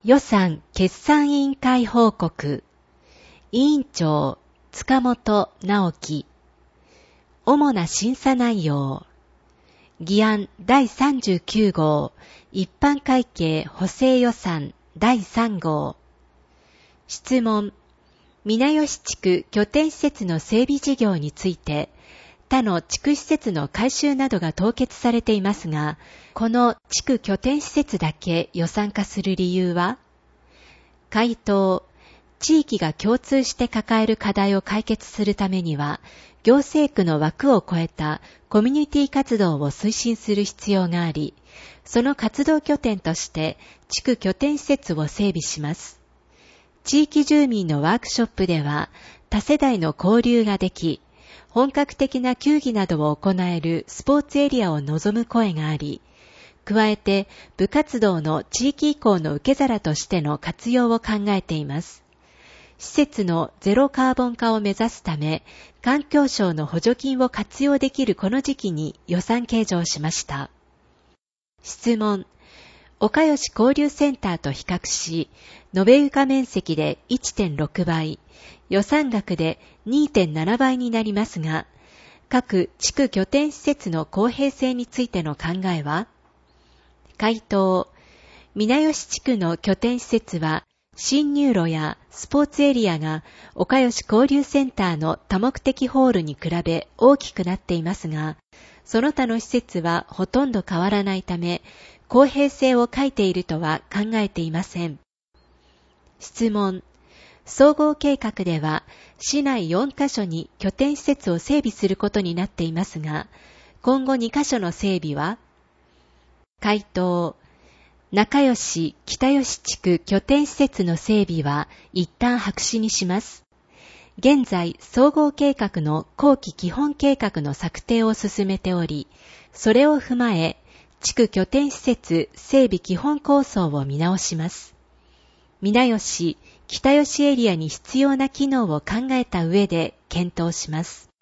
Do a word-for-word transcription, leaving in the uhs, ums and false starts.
予算決算委員会報告。委員長塚本直樹。主な審査内容。議案だいさんじゅうきゅう号一般会計補正予算だいさん号。質問。皆吉地区拠点施設の整備事業について、他の地区施設の改修などが凍結されていますが、この地区拠点施設だけ予算化する理由は？回答。地域が共通して抱える課題を解決するためには、行政区の枠を超えたコミュニティ活動を推進する必要があり、その活動拠点として地区拠点施設を整備します。地域住民のワークショップでは多世代の交流ができ、本格的な球技などを行えるスポーツエリアを望む声があり、加えて部活動の地域移行の受け皿としての活用を考えています。施設のゼロカーボン化を目指すため、環境省の補助金を活用できるこの時期に予算計上しました。質問。岡吉交流センターと比較し、延べ床面積で いってんろく倍、予算額で にてんなな倍になりますが、各地区拠点施設の公平性についての考えは？回答。皆吉地区の拠点施設は、新入路やスポーツエリアが岡吉交流センターの多目的ホールに比べ大きくなっていますが、その他の施設はほとんど変わらないため、公平性を欠いているとは考えていません。質問。総合計画では、市内よんカ所に拠点施設を整備することになっていますが、今後にカ所の整備は？回答。仲吉、北吉地区拠点施設の整備は一旦白紙にします。現在、総合計画の後期基本計画の策定を進めており、それを踏まえ、地区拠点施設整備基本構想を見直します。皆吉、北吉エリアに必要な機能を考えた上で検討します。